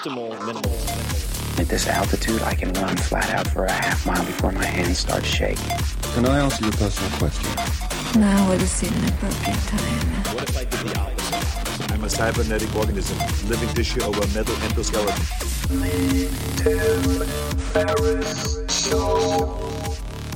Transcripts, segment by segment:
optimal minimal. At this altitude, I can run flat out for a half mile before my hands start shaking. Can I ask you a personal question? Now would seem an appropriate time. What if I did the opposite? I'm a cybernetic organism, living tissue over metal endoskeleton. Tim Ferriss Show.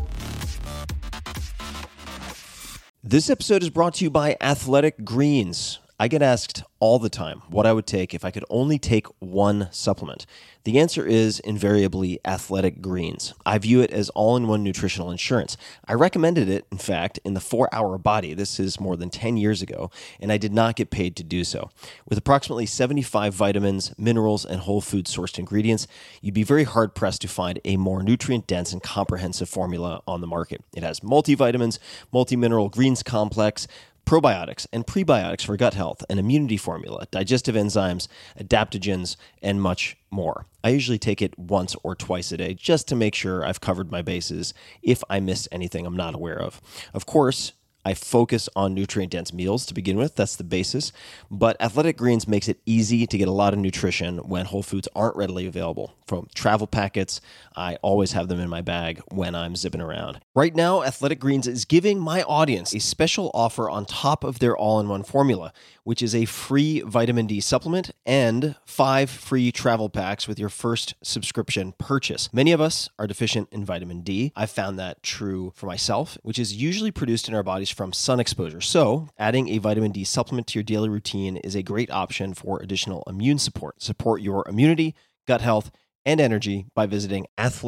This episode is brought to you by Athletic Greens. I get asked all the time what I would take if I could only take one supplement. The answer is invariably Athletic Greens. I view it as all-in-one nutritional insurance. I recommended it, in fact, in the 4-Hour Body. This is more than 10 years ago, and I did not get paid to do so. With approximately 75 vitamins, minerals, and whole food sourced ingredients, you'd be very hard-pressed to find a more nutrient-dense and comprehensive formula on the market. It has multivitamins, multi-mineral greens complex, probiotics and prebiotics for gut health, an immunity formula, digestive enzymes, adaptogens, and much more. I usually take it once or twice a day just to make sure I've covered my bases if I missed anything I'm not aware of. Of course, I focus on nutrient-dense meals to begin with. That's the basis. But Athletic Greens makes it easy to get a lot of nutrition when whole foods aren't readily available. From travel packets, I always have them in my bag when I'm zipping around. Right now, Athletic Greens is giving my audience a special offer on top of their all-in-one formula, which is a free vitamin D supplement and 5 free travel packs with your first subscription purchase. Many of us are deficient in vitamin D. I've found that true for myself, which is usually produced in our bodies from sun exposure. So, adding a vitamin D supplement to your daily routine is a great option for additional immune support. Support your immunity, gut health, and energy by visiting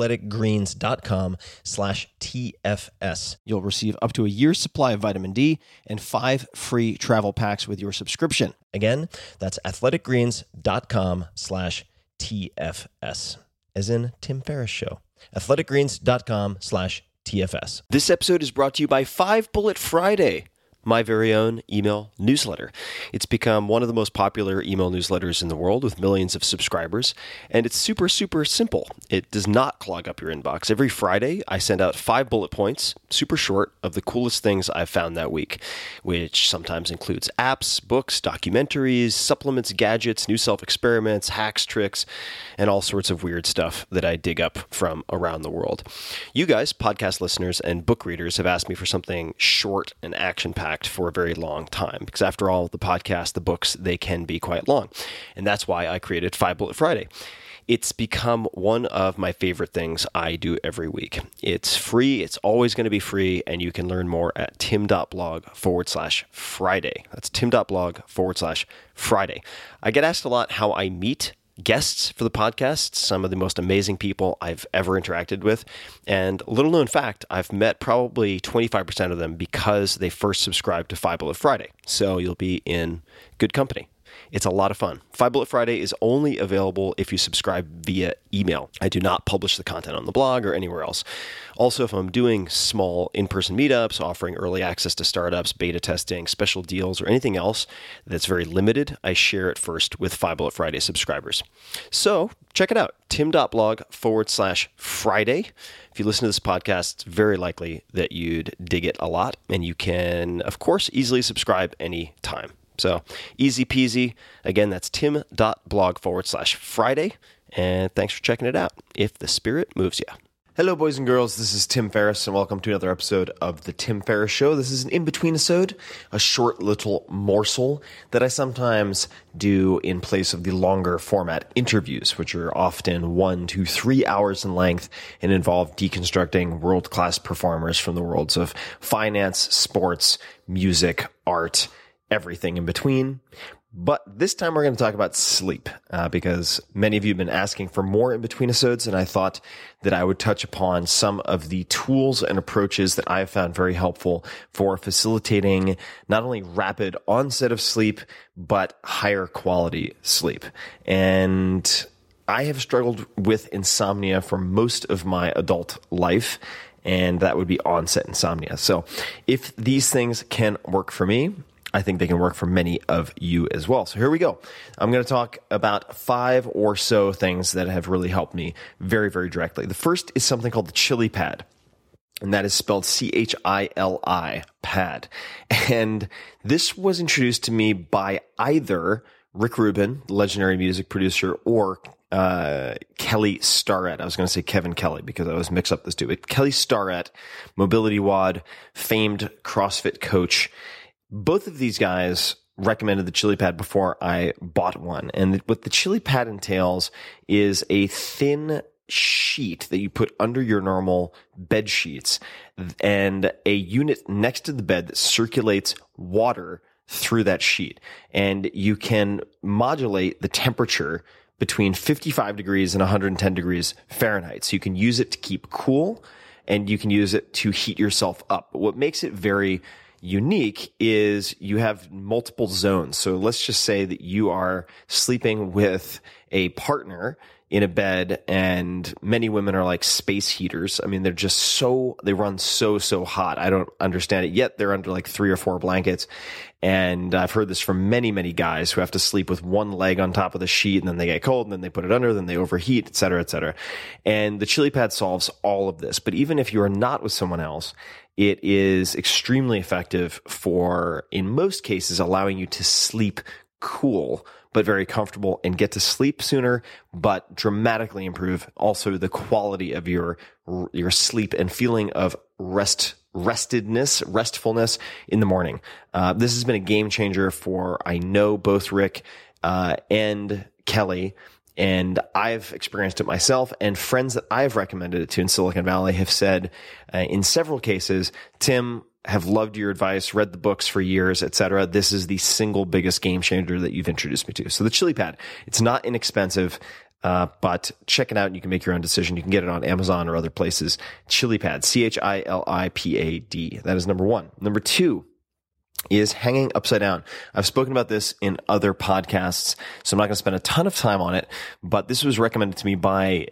athleticgreens.com/TFS. You'll receive up to a year's supply of vitamin D and 5 free travel packs with your subscription. Again, that's athleticgreens.com/TFS, as in Tim Ferriss Show. athleticgreens.com/TFS. This episode is brought to you by 5 Bullet Friday, my very own email newsletter. It's become one of the most popular email newsletters in the world with millions of subscribers, and it's super, super simple. It does not clog up your inbox. Every Friday, I send out 5 bullet points, super short, of the coolest things I've found that week, which sometimes includes apps, books, documentaries, supplements, gadgets, new self-experiments, hacks, tricks, and all sorts of weird stuff that I dig up from around the world. You guys, podcast listeners and book readers, have asked me for something short and action-packed for a very long time, because after all, the podcast, the books, they can be quite long. And that's why I created 5 Bullet Friday. It's become one of my favorite things I do every week. It's free. It's always going to be free. And you can learn more at tim.blog/Friday. That's tim.blog/Friday. I get asked a lot how I meet guests for the podcast, some of the most amazing people I've ever interacted with. And little known fact, I've met probably 25% of them because they first subscribed to 5 Bullet Friday. So you'll be in good company. It's a lot of fun. 5 Bullet Friday is only available if you subscribe via email. I do not publish the content on the blog or anywhere else. Also, if I'm doing small in-person meetups, offering early access to startups, beta testing, special deals, or anything else that's very limited, I share it first with 5 Bullet Friday subscribers. So check it out, tim.blog/Friday. If you listen to this podcast, it's very likely that you'd dig it a lot, and you can, of course, easily subscribe anytime. So easy peasy. Again, that's tim.blog/Friday. And thanks for checking it out, if the spirit moves you. Hello, boys and girls. This is Tim Ferriss, and welcome to another episode of The Tim Ferriss Show. This is an in-between episode, a short little morsel that I sometimes do in place of the longer format interviews, which are often 1 to 3 hours in length and involve deconstructing world-class performers from the worlds of finance, sports, music, art, everything in between. But this time we're going to talk about sleep because many of you have been asking for more in-between episodes, and I thought that I would touch upon some of the tools and approaches that I have found very helpful for facilitating not only rapid onset of sleep, but higher quality sleep. And I have struggled with insomnia for most of my adult life, and that would be onset insomnia. So if these things can work for me, I think they can work for many of you as well. So here we go. I'm going to talk about 5 or so things that have really helped me very, very directly. The first is something called the Chili Pad, and that is spelled CHILI, pad. And this was introduced to me by either Rick Rubin, legendary music producer, or Kelly Starrett. I was going to say Kevin Kelly because I always mix up those two. But Kelly Starrett, Mobility WOD, famed CrossFit coach. Both of these guys recommended the Chili Pad before I bought one. And what the Chili Pad entails is a thin sheet that you put under your normal bed sheets and a unit next to the bed that circulates water through that sheet. And you can modulate the temperature between 55 degrees and 110 degrees Fahrenheit. So you can use it to keep cool and you can use it to heat yourself up. But what makes it very unique is you have multiple zones. So let's just say that you are sleeping with a partner in a bed, and many women are like space heaters. I mean, they run so hot. I don't understand it yet. They're under like 3 or 4 blankets. And I've heard this from many, many guys who have to sleep with one leg on top of the sheet, and then they get cold, and then they put it under, then they overheat, et cetera, et cetera. And the Chili Pad solves all of this. But even if you are not with someone else, it is extremely effective for, in most cases, allowing you to sleep cool, but very comfortable, and get to sleep sooner, but dramatically improve also the quality of your sleep and feeling of restfulness in the morning. This has been a game changer for, I know, both Rick and Kelly, and I've experienced it myself, and friends that I've recommended it to in Silicon Valley have said in several cases, Tim, have loved your advice, read the books for years, etc. This is the single biggest game changer that you've introduced me to. So the Chili Pad, it's not inexpensive, but check it out and you can make your own decision. You can get it on Amazon or other places. Chili Pad, CHILIPAD. That is number 1. Number 2 is hanging upside down. I've spoken about this in other podcasts, so I'm not going to spend a ton of time on it, but this was recommended to me by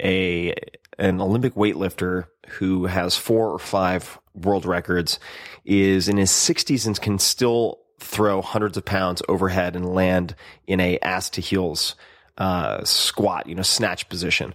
an Olympic weightlifter who has 4 or 5 world records, is in his 60s and can still throw hundreds of pounds overhead and land in a ass to heels squat, snatch position.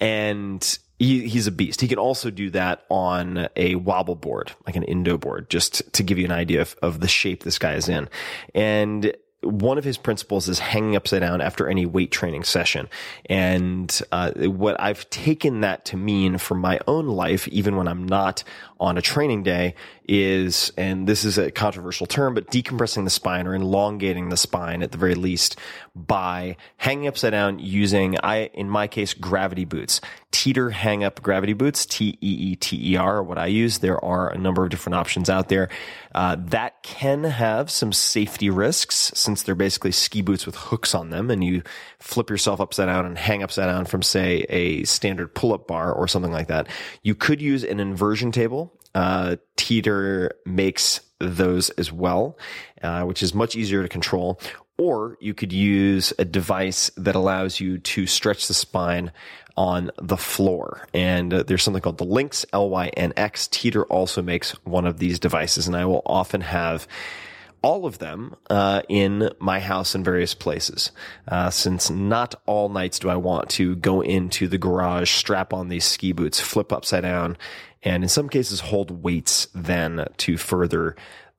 And he's a beast. He can also do that on a wobble board, like an Indo board, just to give you an idea of the shape this guy is in. And one of his principles is hanging upside down after any weight training session. And what I've taken that to mean for my own life, even when I'm not on a training day, is, and this is a controversial term, but decompressing the spine or elongating the spine at the very least by hanging upside down using, in my case, gravity boots. Teeter hang up gravity boots, TEETER, are what I use. There are a number of different options out there. That can have some safety risks since they're basically ski boots with hooks on them, and you flip yourself upside down and hang upside down from, say, a standard pull-up bar or something like that. You could use an inversion table. Teeter makes those as well, which is much easier to control. Or you could use a device that allows you to stretch the spine on the floor. And there's something called the Lynx, LYNX. Teeter also makes one of these devices, and I will often have all of them in my house in various places, since not all nights do I want to go into the garage, strap on these ski boots, flip upside down, and in some cases hold weights then to further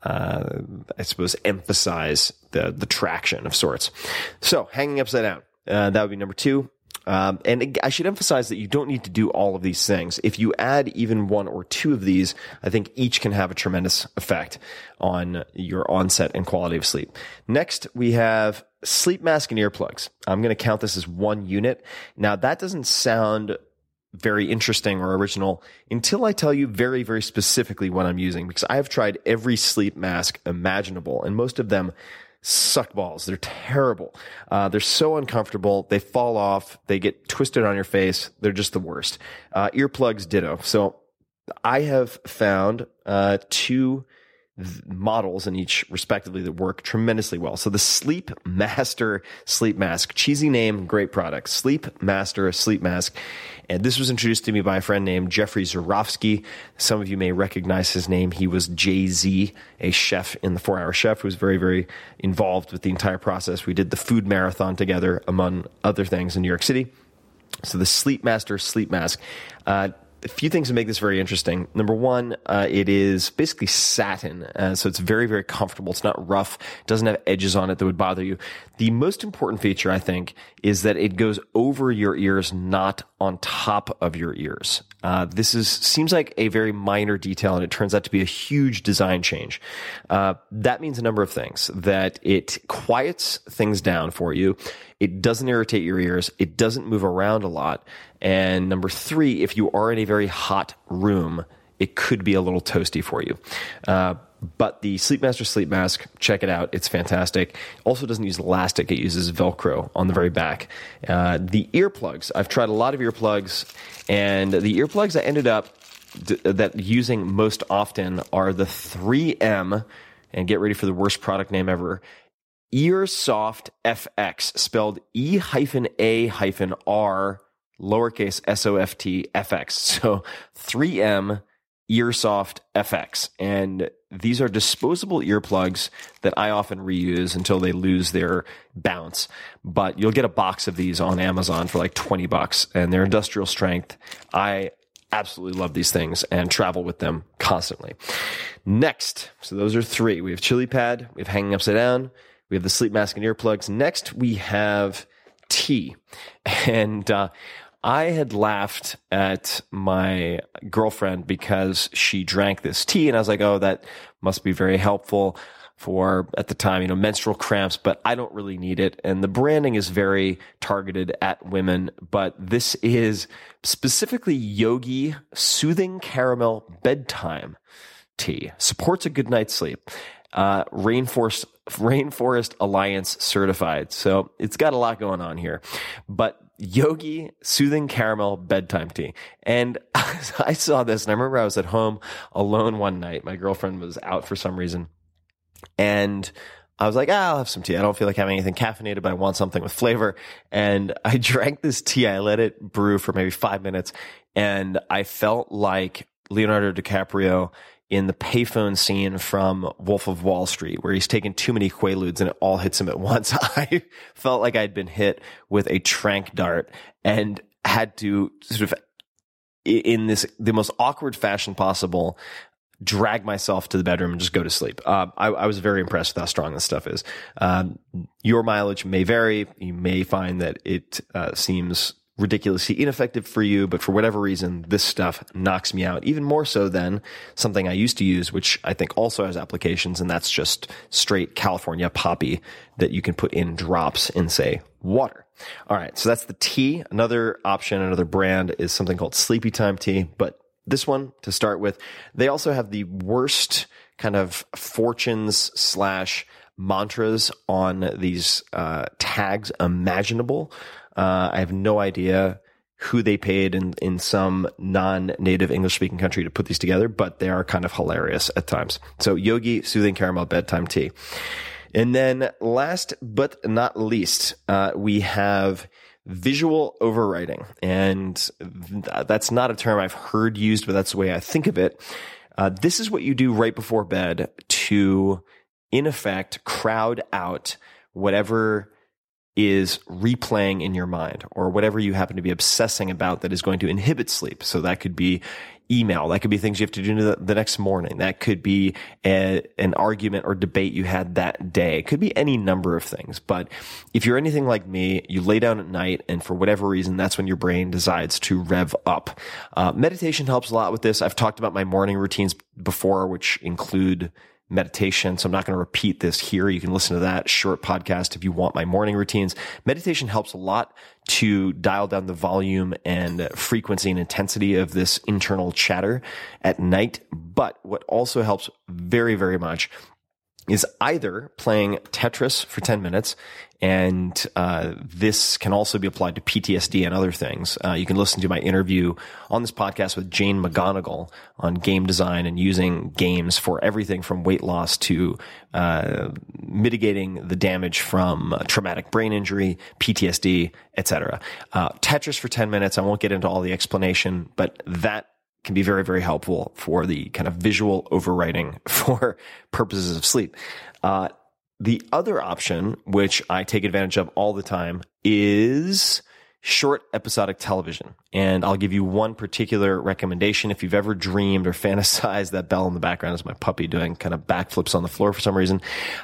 I suppose emphasize the traction of sorts. So hanging upside down, that would be number 2. And I should emphasize that you don't need to do all of these things. If you add even 1 or 2 of these, I think each can have a tremendous effect on your onset and quality of sleep. Next, we have sleep mask and earplugs. I'm going to count this as 1 unit. Now, that doesn't sound very interesting or original until I tell you very, very specifically what I'm using, because I have tried every sleep mask imaginable, and most of them suck balls. They're terrible. They're so uncomfortable. They fall off. They get twisted on your face. They're just the worst. Earplugs, ditto. So I have found 2 models in each respectively that work tremendously well. So the Sleep Master sleep mask, cheesy name, great product. Sleep Master sleep mask. And this was introduced to me by a friend named Jeffrey Zarofsky. Some of you may recognize his name. He was Jay-Z, a chef in the 4-Hour Chef, who was very, very involved with the entire process. We did the food marathon together, among other things, in New York City. So the Sleep Master sleep mask, a few things to make this very interesting. Number one, it is basically satin, so it's very, very comfortable. It's not rough. It doesn't have edges on it that would bother you. The most important feature, I think, is that it goes over your ears, not on top of your ears. This seems like a very minor detail, and it turns out to be a huge design change. That means a number of things. That it quiets things down for you. It doesn't irritate your ears. It doesn't move around a lot. And number three, if you are in a very hot room, it could be a little toasty for you. But the Sleepmaster Sleep Mask, check it out. It's fantastic. Also doesn't use elastic. It uses Velcro on the very back. The earplugs. I've tried a lot of earplugs, and the earplugs I ended up using most often are the 3M, and get ready for the worst product name ever, Earsoft FX, spelled E-A-R lowercase S-O-F-T FX. So 3M Earsoft FX. And these are disposable earplugs that I often reuse until they lose their bounce. But you'll get a box of these on Amazon for like $20, and they're industrial strength. I absolutely love these things and travel with them constantly. Next, so those are three. We have Chili Pad, we have Hanging Upside Down, we have the sleep mask and earplugs. Next, we have tea. And I had laughed at my girlfriend because she drank this tea, and I was like, oh, that must be very helpful for, at the time, menstrual cramps, but I don't really need it. And the branding is very targeted at women, but this is specifically Yogi Soothing Caramel Bedtime Tea. Supports a good night's sleep. Rainforest Alliance certified. So it's got a lot going on here. But Yogi Soothing Caramel Bedtime Tea. And I saw this, and I remember I was at home alone one night. My girlfriend was out for some reason. And I was like, I'll have some tea. I don't feel like having anything caffeinated, but I want something with flavor. And I drank this tea. I let it brew for maybe 5 minutes. And I felt like Leonardo DiCaprio in the payphone scene from Wolf of Wall Street, where he's taken too many Quaaludes and it all hits him at once. I felt like I'd been hit with a tranq dart and had to sort of, in the most awkward fashion possible, drag myself to the bedroom and just go to sleep. I was very impressed with how strong this stuff is. Your mileage may vary. You may find that it seems ridiculously ineffective for you, but for whatever reason, this stuff knocks me out even more so than something I used to use, which I think also has applications, and that's just straight California poppy that you can put in drops in, say, water. All right, so that's the tea. Another option, another brand is something called Sleepy Time Tea, but this one, to start with, they also have the worst kind of fortunes / mantras on these tags imaginable. I have no idea who they paid in some non-native English-speaking country to put these together, but they are kind of hilarious at times. So Yogi Soothing Caramel Bedtime Tea. And then last but not least, we have visual overwriting. And that's not a term I've heard used, but that's the way I think of it. This is what you do right before bed to, in effect, crowd out whatever is replaying in your mind or whatever you happen to be obsessing about that is going to inhibit sleep. So that could be email. That could be things you have to do the next morning. That could be an argument or debate you had that day. It could be any number of things. But if you're anything like me, you lay down at night, and for whatever reason, that's when your brain decides to rev up. Meditation helps a lot with this. I've talked about my morning routines before, which include meditation. So I'm not going to repeat this here. You can listen to that short podcast if you want my morning routines. Meditation helps a lot to dial down the volume and frequency and intensity of this internal chatter at night. But what also helps very, very much is either playing Tetris for 10 minutes, and this can also be applied to PTSD and other things. You can listen to my interview on this podcast with Jane McGonigal on game design and using games for everything from weight loss to mitigating the damage from traumatic brain injury, PTSD, etc. Tetris for 10 minutes. I won't get into all the explanation, but that can be very, very helpful for the kind of visual overwriting for purposes of sleep. The other option, which I take advantage of all the time, is short episodic television. And I'll give you one particular recommendation. If you've ever dreamed or fantasized, that bell in the background is my puppy doing kind of backflips on the floor for some reason.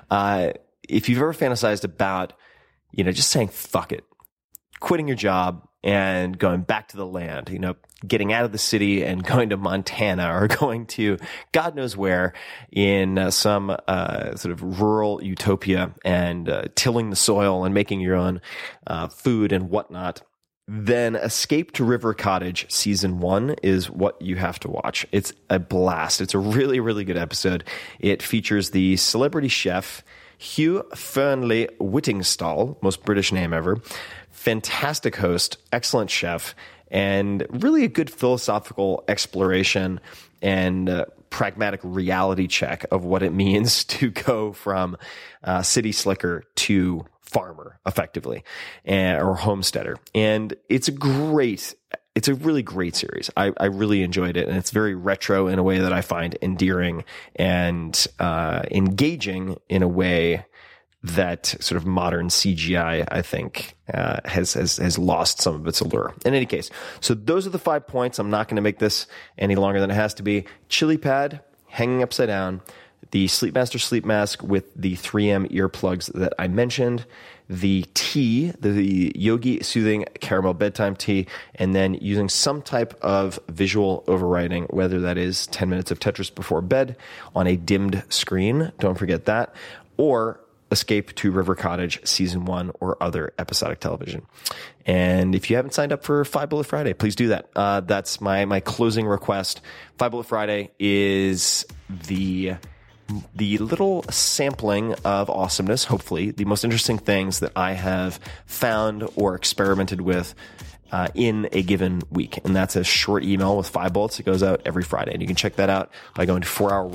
If you've ever fantasized about, just saying, fuck it, quitting your job and going back to the land, getting out of the city and going to Montana or going to God knows where in some sort of rural utopia and tilling the soil and making your own food and whatnot, then Escape to River Cottage Season 1 is what you have to watch. It's a blast. It's a really, really good episode. It features the celebrity chef Hugh Fearnley Whittingstall, most British name ever, fantastic host, excellent chef, and really a good philosophical exploration and pragmatic reality check of what it means to go from city slicker to farmer, effectively, or homesteader. And it's a really great series. I really enjoyed it, and it's very retro in a way that I find endearing and engaging in a way that sort of modern CGI, I think, has lost some of its allure. In any case, so those are the 5 points. I'm not going to make this any longer than it has to be. Chili pad, hanging upside down, the Sleepmaster sleep mask with the 3M earplugs that I mentioned, the tea, the Yogi Soothing Caramel Bedtime Tea, and then using some type of visual overwriting, whether that is 10 minutes of Tetris before bed on a dimmed screen, don't forget that, or Escape to River Cottage Season 1 or other episodic television. And if you haven't signed up for Five Bullet Friday, please do that. That's my closing request. Five Bullet Friday is the little sampling of awesomeness, hopefully, the most interesting things that I have found or experimented with in a given week. And that's a short email with 5 bullets. It goes out every Friday. And you can check that out by going to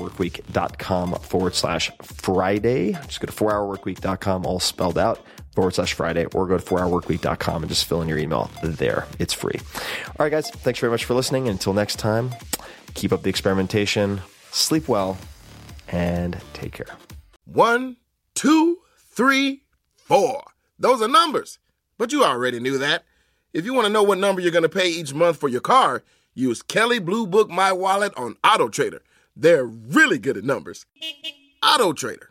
4hourworkweek.com/Friday. Just go to 4hourworkweek.com, all spelled out, /Friday, or go to 4hourworkweek.com and just fill in your email there. It's free. All right, guys. Thanks very much for listening. Until next time, keep up the experimentation, sleep well, and take care. 1, 2, 3, 4. Those are numbers, but you already knew that. If you want to know what number you're going to pay each month for your car, use Kelley Blue Book My Wallet on AutoTrader. They're really good at numbers. AutoTrader.